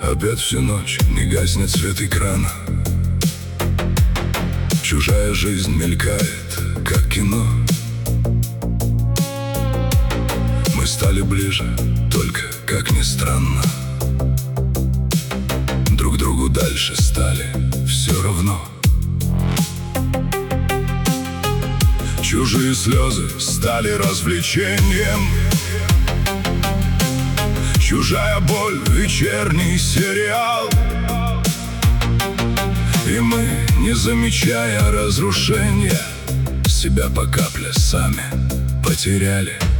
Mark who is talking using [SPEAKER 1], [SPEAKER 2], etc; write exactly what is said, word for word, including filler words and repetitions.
[SPEAKER 1] Опять всю ночь не гаснет свет экрана. Чужая жизнь мелькает, как кино. Мы стали ближе, только, как ни странно, друг другу дальше стали все равно. Чужие слезы стали развлечением, чужая боль — вечерний сериал. И мы, не замечая разрушения, себя по капле сами потеряли.